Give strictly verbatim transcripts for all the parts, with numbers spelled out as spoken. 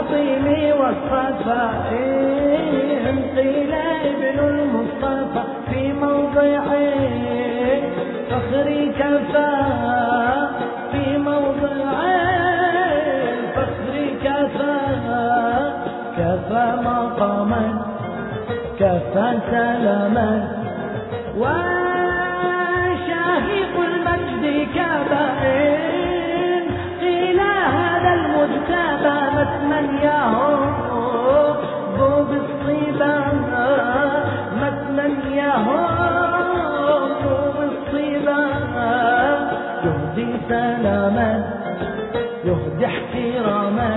الفاطمي والصفا قيل ابن المصطفى في موضعين فخري كفى في موضعين فخري كفى كفى مقاما كفى سلاما وشاهق المجد كبائن قيل هذا المجتبى متمنياه ذو بالصبا متمنياه ذو بالصبا يهدي سلاما يهدي احتراما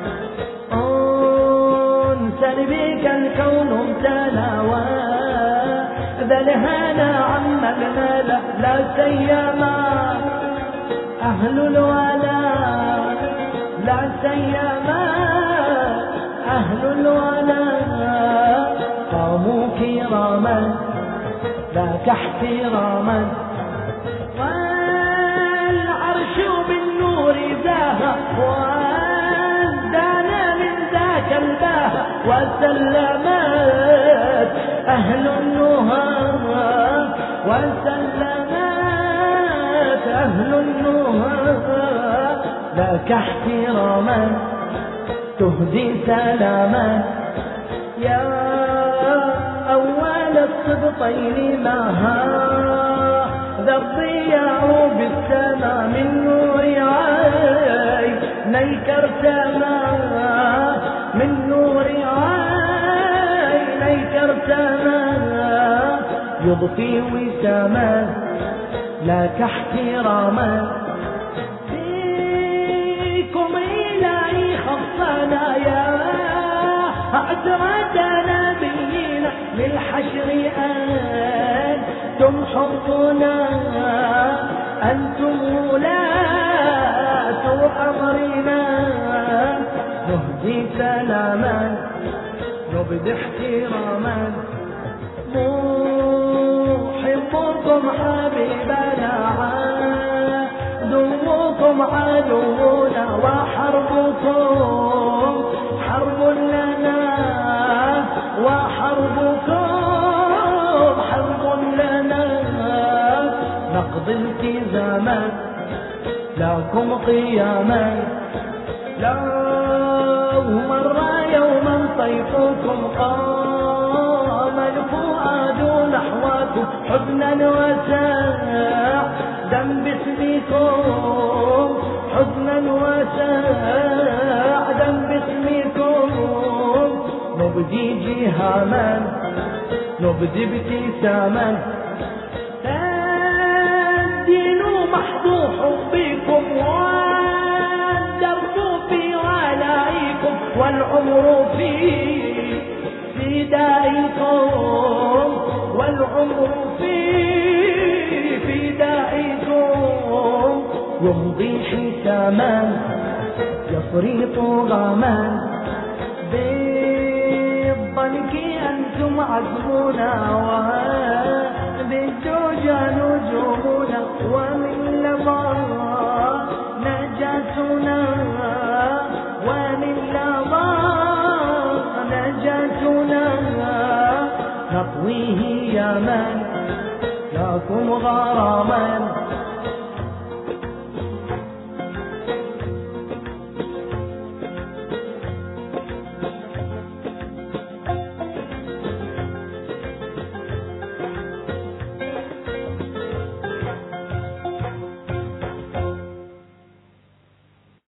انسى بك الكون امتلا ذا الهنا عم الملا لا سيما أهل الولاء لا سيما أهل الولاء قاموا كراما ذاك احتراما والعرش بالنور زاها وازدانا من ذاك الباها وسلمت أهل النهى وسلمت أهل النهى لك احتراما تهدي سلاما يا أول الصبطين ما هذا الضياء بالسماء من نور عينيك ارتمى من نور عينيك ارتمى يضفي وساما لك احتراما فيكم إلهي خصنا يا أعترض نبينا للحشر أنتم حظنا أنتم ولاة أمرنا نهدي سلاما نبدي احتراما محبكم حبيبنا عدوكم عدونا وحربكم حرب لنا وحربكم حرب لنا نقضي التزاما لكم قياما لو مر يوما طيفكم قام الفؤاد نحوكم حزنا وساعدا باسمكم حزنا وساعدا باسمكم نبدي جهاما نبدي ابتساما الدين محظو حبكم والدرب في ولائكم والعمر في فدائكم والعمر في فدائكم يمضي حساما يفرط غاما بالضنك أنتم عزمنا وبالدجى نجومنا ومن لظى نجاتنا ومن لظى نجاتنا نطويه ياما لكم غراما